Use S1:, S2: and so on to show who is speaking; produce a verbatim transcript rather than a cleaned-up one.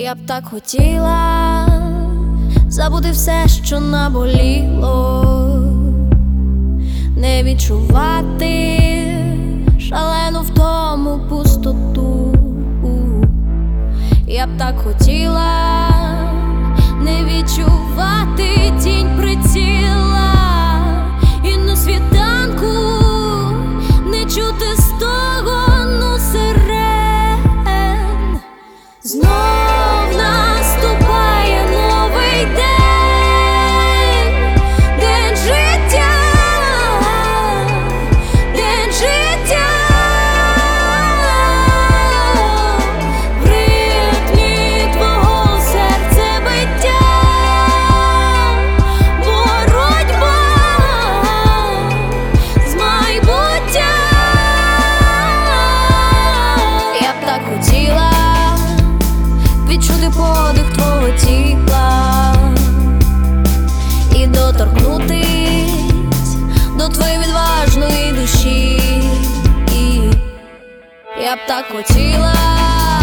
S1: Я б так хотіла забути все, що наболіло, не відчувати шалену втому пустоту. Я б так хотіла не відчувати тінь приціла, і на світанку не чути стогону сирен. Знов наступає новий день, день життя, день життя. В ритмі твого серцебиття боротьба з майбуттям. Я б так хотіла відчути подих твого тіла і доторкнутись до твоєї відважної душі. І я б так хотіла